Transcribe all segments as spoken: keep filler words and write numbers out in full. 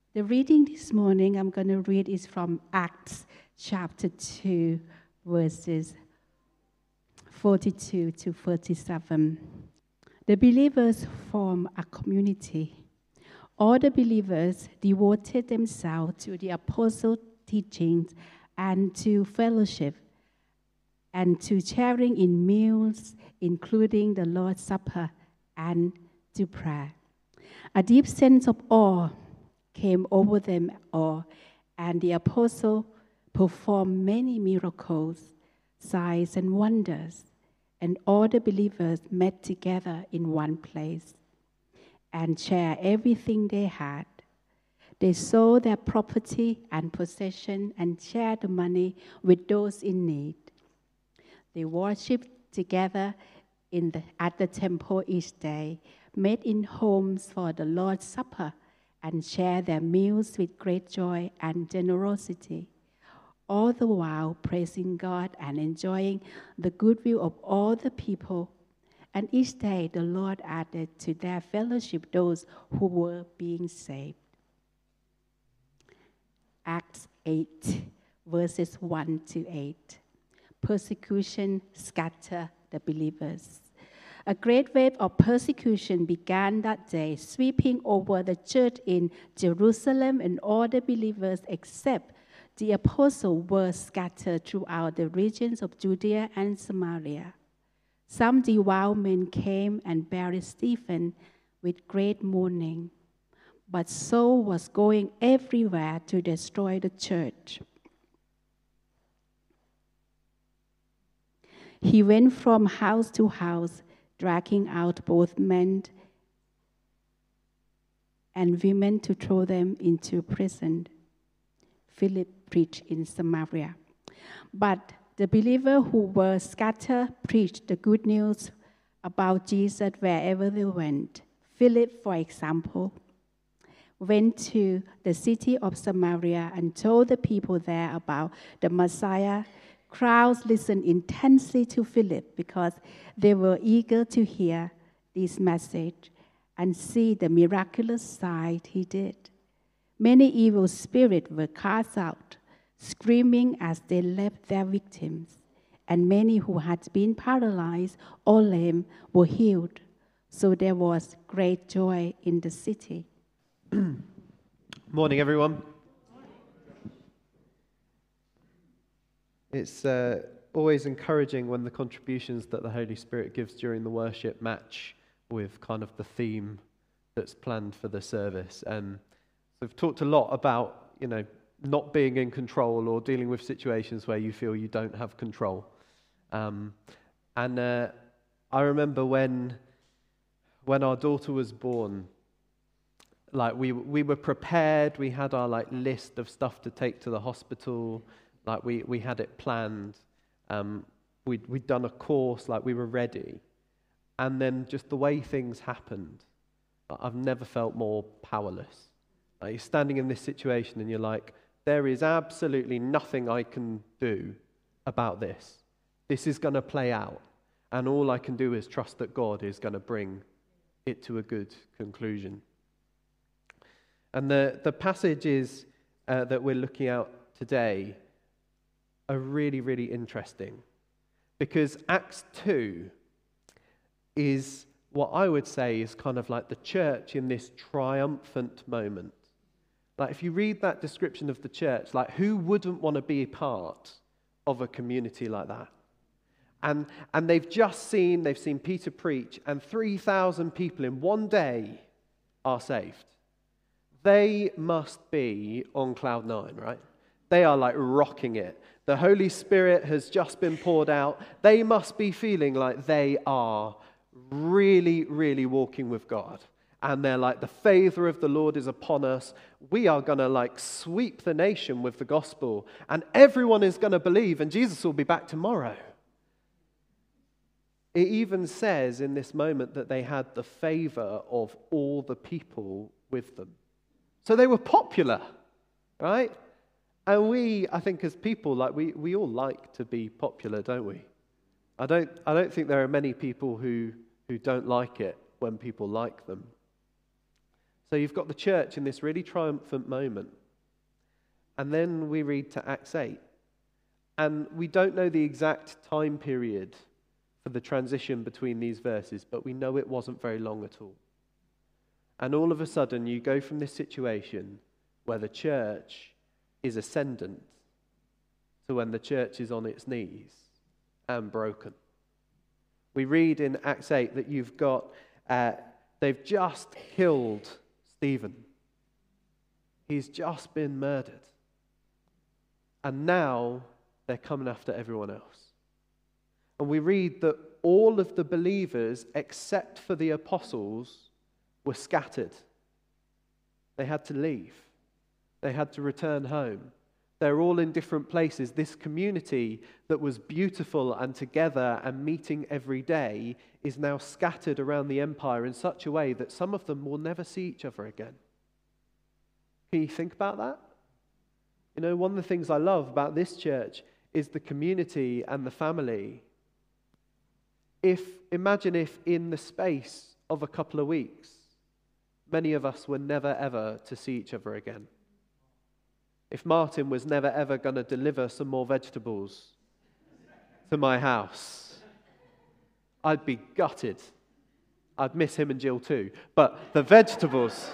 The reading this morning I'm going to read is from Acts chapter two, verses forty-two to thirty-seven. The believers formed a community. All the believers devoted themselves to the apostles' teachings and to fellowship and to sharing in meals, including the Lord's Supper, and to prayer. A deep sense of awe came over them all, and the apostle performed many miracles, signs, and wonders, and all the believers met together in one place and shared everything they had. They sold their property and possession and shared the money with those in need. They worshipped together in the, at the temple each day, met in homes for the Lord's Supper, and shared their meals with great joy and generosity, all the while praising God and enjoying the goodwill of all the people. And each day the Lord added to their fellowship those who were being saved. Acts eight, verses one to eight. Persecution scattered the believers. A great wave of persecution began that day, sweeping over the church in Jerusalem, and all the believers except the apostles were scattered throughout the regions of Judea and Samaria. Some devout men came and buried Stephen with great mourning, but Saul was going everywhere to destroy the church. He went from house to house, dragging out both men and women to throw them into prison. Philip preached in Samaria. But the believers who were scattered preached the good news about Jesus wherever they went. Philip, for example, went to the city of Samaria and told the people there about the Messiah. Crowds listened intensely to Philip because they were eager to hear this message and see the miraculous sign he did. Many evil spirits were cast out, screaming as they left their victims, and many who had been paralyzed or lame were healed. So there was great joy in the city. Morning, everyone. It's uh, always encouraging when the contributions that the Holy Spirit gives during the worship match with kind of the theme that's planned for the service. And so we've talked a lot about, you know, not being in control or dealing with situations where you feel you don't have control. Um, and uh, I remember when when our daughter was born, like we we were prepared. We had our like list of stuff to take to the hospital. Like we, we had it planned, um, we'd, we'd done a course, like we were ready. And then just the way things happened, I've never felt more powerless. Like you're standing in this situation and you're like, there is absolutely nothing I can do about this. This is going to play out. And all I can do is trust that God is going to bring it to a good conclusion. And the, the passages uh, that we're looking at today are really, really interesting, because Acts two is what I would say is kind of like the church in this triumphant moment. Like if you read that description of the church, like who wouldn't want to be a part of a community like that? And and they've just seen, they've seen Peter preach, and three thousand people in one day are saved. They must be on cloud nine, right? They are like rocking it. The Holy Spirit has just been poured out. They must be feeling like they are really, really walking with God. And they're like, the favor of the Lord is upon us. We are going to like sweep the nation with the gospel. And everyone is going to believe, and Jesus will be back tomorrow. It even says in this moment that they had the favor of all the people with them. So they were popular, right? And we, I think as people, like we, we all like to be popular, don't we? I don't I don't think there are many people who, who don't like it when people like them. So you've got the church in this really triumphant moment. And then we read to Acts eight. And we don't know the exact time period for the transition between these verses, but we know it wasn't very long at all. And all of a sudden, you go from this situation where the church is ascendant to when the church is on its knees and broken. We read in Acts eight that you've got, uh, they've just killed Stephen. He's just been murdered. And now they're coming after everyone else. And we read that all of the believers, except for the apostles, were scattered. They had to leave. They had to return home. They're all in different places. This community that was beautiful and together and meeting every day is now scattered around the empire in such a way that some of them will never see each other again. Can you think about that? You know, one of the things I love about this church is the community and the family. If, imagine if in the space of a couple of weeks, many of us were never ever to see each other again. If Martin was never ever going to deliver some more vegetables to my house, I'd be gutted. I'd miss him and Jill too. But the vegetables...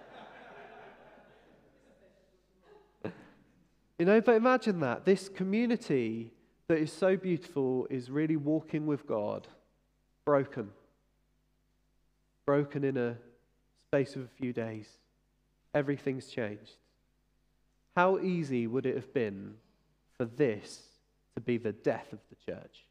You know, but imagine that. This community that is so beautiful is really walking with God, broken. Broken in a space of a few days. Everything's changed. How easy would it have been for this to be the death of the church?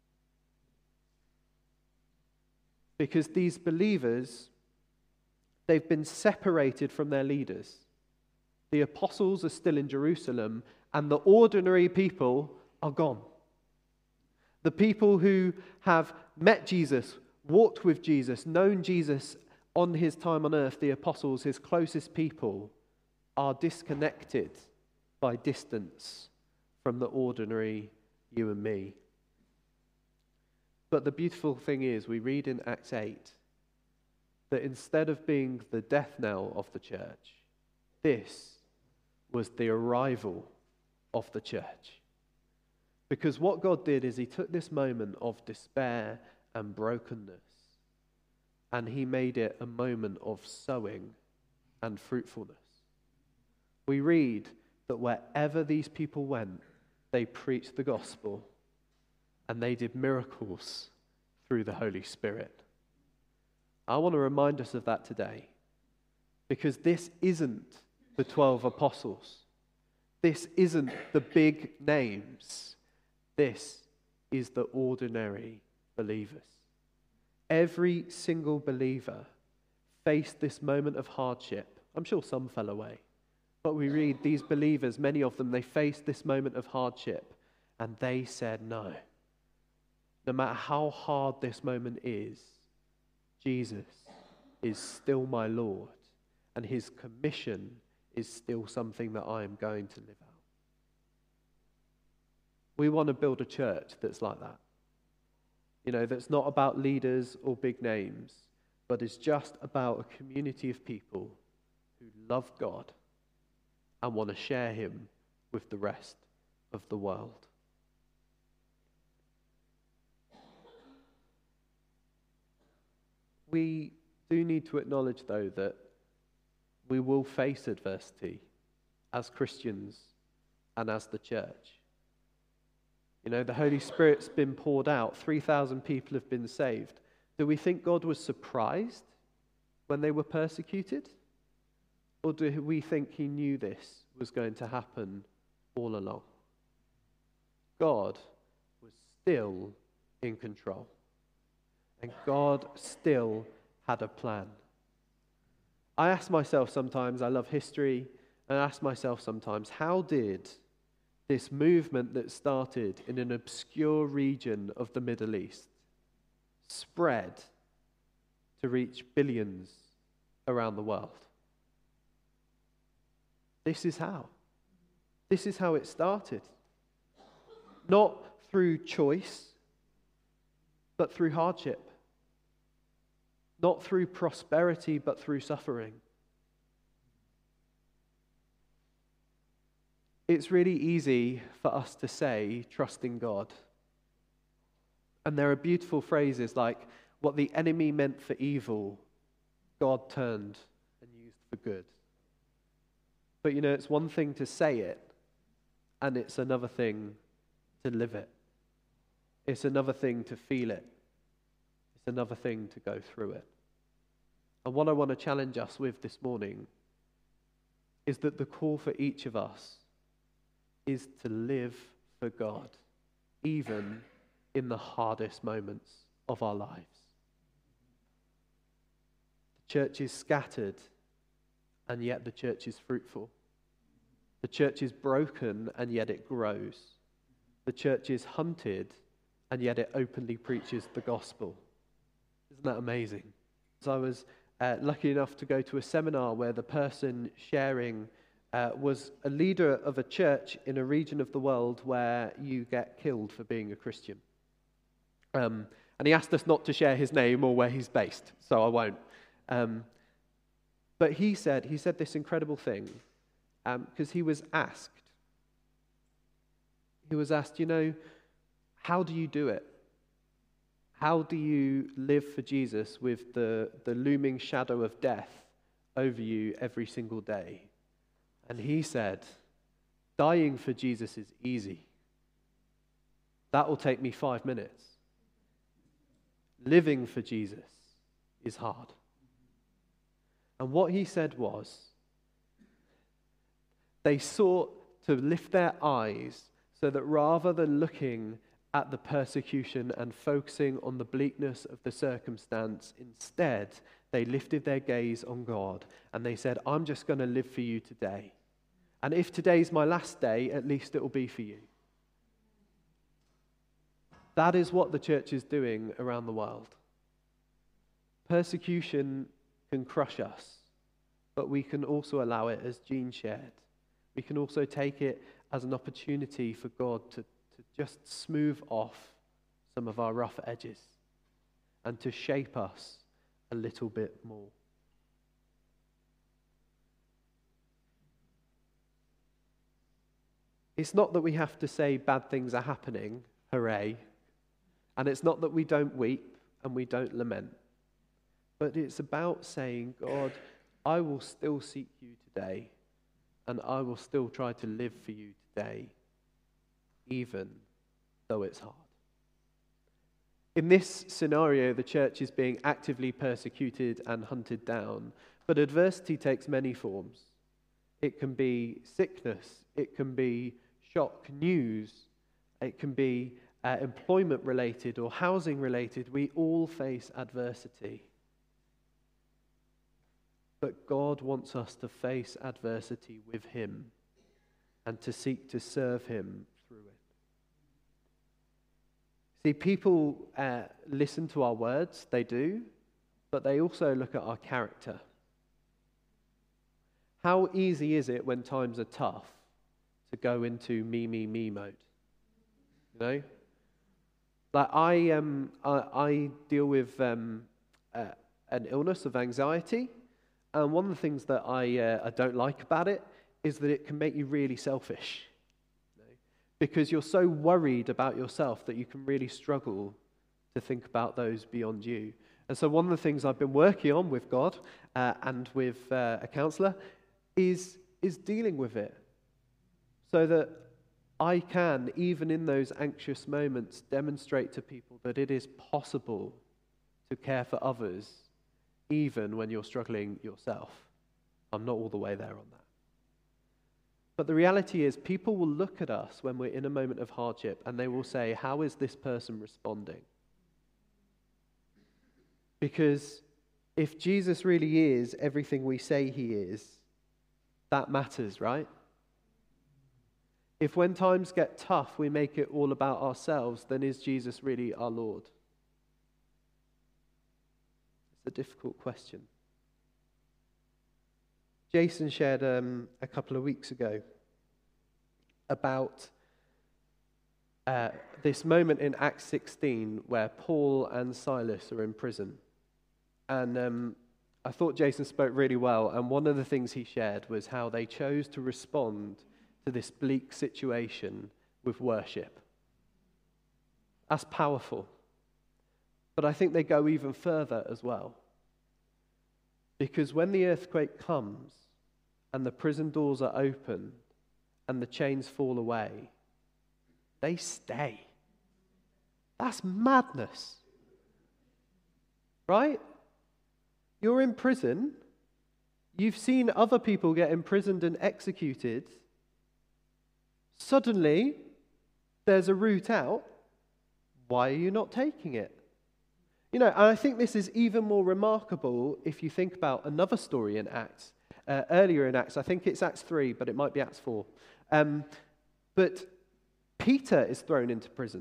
Because these believers, they've been separated from their leaders. The apostles are still in Jerusalem, and the ordinary people are gone. The people who have met Jesus, walked with Jesus, known Jesus on his time on earth, the apostles, his closest people, are disconnected by distance from the ordinary you and me. But the beautiful thing is, we read in Acts eight that instead of being the death knell of the church, this was the arrival of the church. Because what God did is he took this moment of despair and brokenness and he made it a moment of sowing and fruitfulness. We read that wherever these people went, they preached the gospel and they did miracles through the Holy Spirit. I want to remind us of that today, because this isn't the twelve apostles. This isn't the big names. This is the ordinary believers. Every single believer faced this moment of hardship. I'm sure some fell away. But we read these believers, many of them, they faced this moment of hardship and they said no. No matter how hard this moment is, Jesus is still my Lord, and his commission is still something that I am going to live out. We want to build a church that's like that. You know, that's not about leaders or big names, but is just about a community of people who love God and want to share him with the rest of the world. We do need to acknowledge, though, that we will face adversity as Christians and as the church. You know, the Holy Spirit's been poured out. three thousand people have been saved. Do we think God was surprised when they were persecuted? Or do we think he knew this was going to happen all along? God was still in control. And God still had a plan. I ask myself sometimes, I love history, and I ask myself sometimes, how did this movement that started in an obscure region of the Middle East spread to reach billions around the world? This is how. This is how it started. Not through choice, but through hardship. Not through prosperity, but through suffering. it's really easy for us to say, trust in God. And there are beautiful phrases like, what the enemy meant for evil, God turned and used for good. But you know, it's one thing to say it, and it's another thing to live it. It's another thing to feel it. It's another thing to go through it. And what I want to challenge us with this morning is that the call for each of us is to live for God, even in the hardest moments of our lives. The church is scattered, and yet the church is fruitful. The church is broken, and yet it grows. The church is hunted, and yet it openly preaches the gospel. Isn't that amazing? So I was uh, lucky enough to go to a seminar where the person sharing uh, was a leader of a church in a region of the world where you get killed for being a Christian. Um, and he asked us not to share his name or where he's based, so I won't. Um, but he said, he said this incredible thing, because um, he was asked, he was asked, you know, how do you do it? How do you live for Jesus with the, the looming shadow of death over you every single day? And he said, dying for Jesus is easy. That will take me five minutes. Living for Jesus is hard. And what he said was, they sought to lift their eyes so that rather than looking at the persecution and focusing on the bleakness of the circumstance, instead, they lifted their gaze on God and they said, I'm just going to live for you today. And if today's my last day, at least it will be for you. That is what the church is doing around the world. Persecution can crush us, but we can also allow it, as Jean shared. We can also take it as an opportunity for God to, to just smooth off some of our rough edges and to shape us a little bit more. It's not that we have to say bad things are happening, hooray, and it's not that we don't weep and we don't lament, but it's about saying, God, I will still seek you today, and I will still try to live for you today, even though it's hard. In this scenario, the church is being actively persecuted and hunted down, but adversity takes many forms. It can be sickness, it can be shock news, it can be uh, employment related or housing related. We all face adversity. But God wants us to face adversity with him and to seek to serve him through it. See, people uh, listen to our words, they do, but they also look at our character. How easy is it when times are tough to go into me, me, me mode? You know? Like I, um, I, I deal with um, uh, an illness of anxiety. And one of the things that I uh, I don't like about it is that it can make you really selfish. You know? Because you're so worried about yourself that you can really struggle to think about those beyond you. And so one of the things I've been working on with God uh, and with uh, a counsellor is, is dealing with it. So that I can, even in those anxious moments, demonstrate to people that it is possible to care for others even when you're struggling yourself. I'm not all the way there on that. But the reality is, people will look at us when we're in a moment of hardship and they will say, how is this person responding? Because if Jesus really is everything we say he is, that matters, right? If when times get tough, we make it all about ourselves, then is Jesus really our Lord? A difficult question. Jason shared um, a couple of weeks ago about uh, this moment in Acts sixteen where Paul and Silas are in prison. And um, I thought Jason spoke really well, and one of the things he shared was how they chose to respond to this bleak situation with worship. That's powerful. But I think they go even further as well. Because when the earthquake comes and the prison doors are open and the chains fall away, they stay. That's madness. Right? You're in prison. You've seen other people get imprisoned and executed. Suddenly, there's a route out. Why are you not taking it? You know, and I think this is even more remarkable if you think about another story in Acts. Uh, earlier in Acts, I think it's Acts three, but it might be Acts four. Um, but Peter is thrown into prison.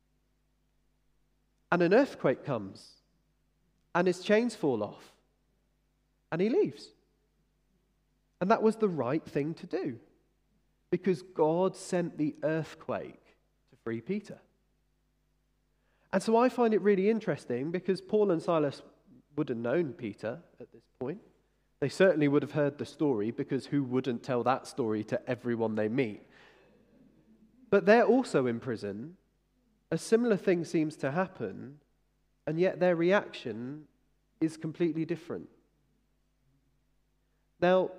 And an earthquake comes. And his chains fall off. And he leaves. And that was the right thing to do. Because God sent the earthquake to free Peter. And so I find it really interesting because Paul and Silas would have known Peter at this point. They certainly would have heard the story, because who wouldn't tell that story to everyone they meet? But they're also in prison. A similar thing seems to happen, and yet their reaction is completely different. Now,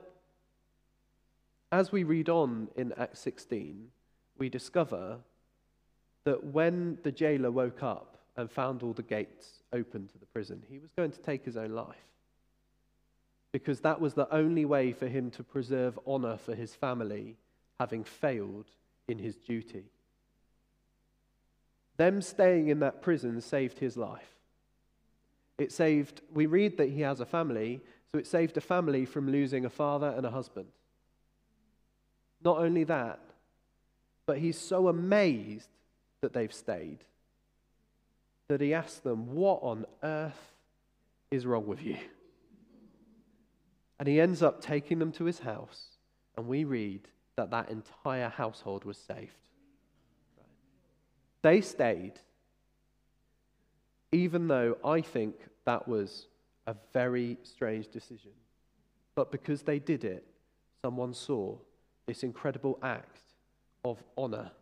as we read on in Acts sixteen, we discover that when the jailer woke up and found all the gates open to the prison, he was going to take his own life. Because that was the only way for him to preserve honor for his family, having failed in his duty. Them staying in that prison saved his life. It saved, we read that he has a family, so it saved a family from losing a father and a husband. Not only that, but he's so amazed that they've stayed that he asks them, what on earth is wrong with you? And he ends up taking them to his house, and we read that that entire household was saved. They stayed, even though I think that was a very strange decision. But because they did it, someone saw this incredible act of honor,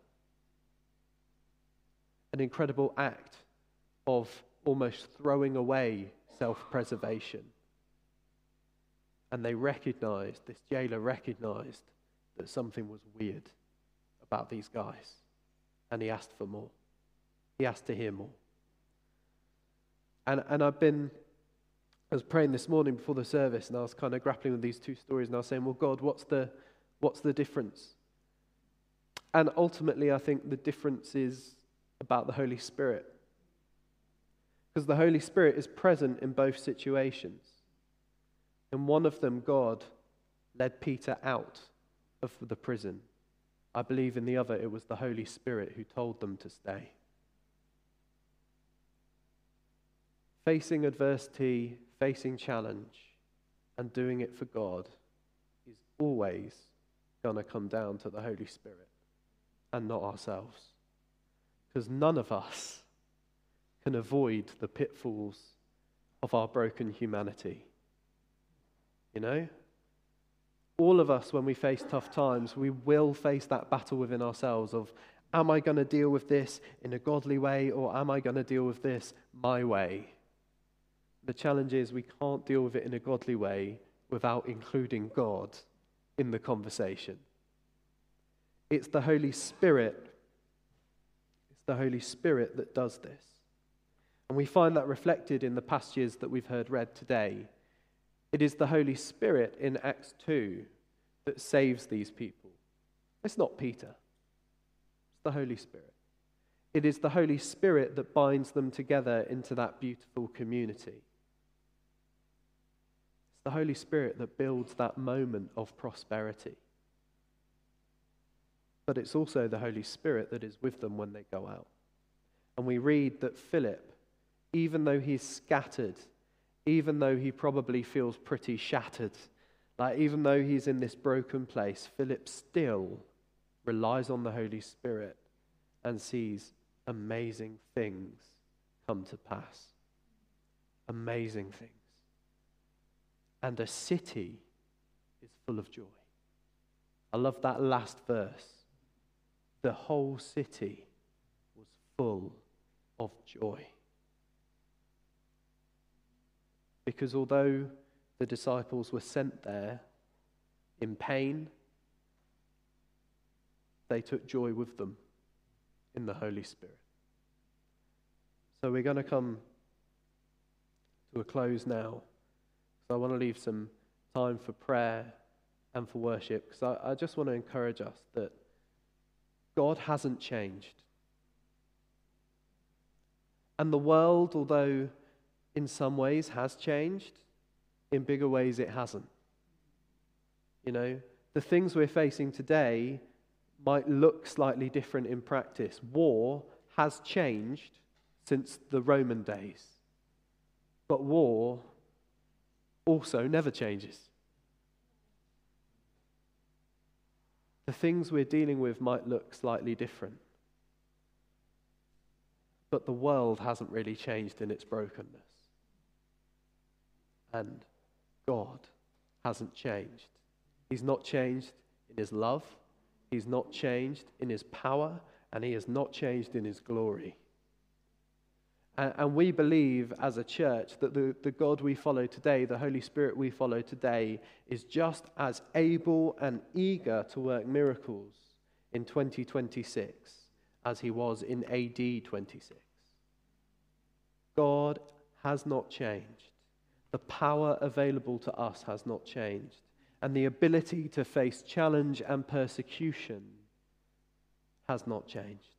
an incredible act of almost throwing away self-preservation. And they recognized, this jailer recognized that something was weird about these guys. And he asked for more. He asked to hear more. And and I've been, I was praying this morning before the service, and I was kind of grappling with these two stories, and I was saying, well, God, what's the what's the difference? And ultimately, I think the difference is about the Holy Spirit. Because the Holy Spirit is present in both situations. In one of them, God led Peter out of the prison. I believe in the other, it was the Holy Spirit who told them to stay. Facing adversity, facing challenge, and doing it for God is always going to come down to the Holy Spirit and not ourselves. Because none of us can avoid the pitfalls of our broken humanity. You know? All of us, when we face tough times, we will face that battle within ourselves of, am I going to deal with this in a godly way, or am I going to deal with this my way? The challenge is we can't deal with it in a godly way without including God in the conversation. It's the Holy Spirit. It's the Holy Spirit that does this. And we find that reflected in the passages that we've heard read today. It is the Holy Spirit in Acts two that saves these people. It's not Peter. It's the Holy Spirit. It is the Holy Spirit that binds them together into that beautiful community. It's the Holy Spirit that builds that moment of prosperity. But it's also the Holy Spirit that is with them when they go out. And we read that Philip, even though he's scattered, even though he probably feels pretty shattered, like even though he's in this broken place, Philip still relies on the Holy Spirit and sees amazing things come to pass. Amazing things. And a city is full of joy. I love that last verse. The whole city was full of joy. Because although the disciples were sent there in pain, they took joy with them in the Holy Spirit. So we're going to come to a close now. So I want to leave some time for prayer and for worship, because I, I just want to encourage us that God hasn't changed. And the world, although in some ways has changed, in bigger ways it hasn't. You know, the things we're facing today might look slightly different in practice. War has changed since the Roman days, but war also never changes. The things we're dealing with might look slightly different, but the world hasn't really changed in its brokenness. And God hasn't changed. He's not changed in his love. He's not changed in his power, and he has not changed in his glory. And, and we believe as a church that the, the God we follow today, the Holy Spirit we follow today, is just as able and eager to work miracles in twenty twenty-six as he was in A D twenty-six. God has not changed. The power available to us has not changed. And the ability to face challenge and persecution has not changed.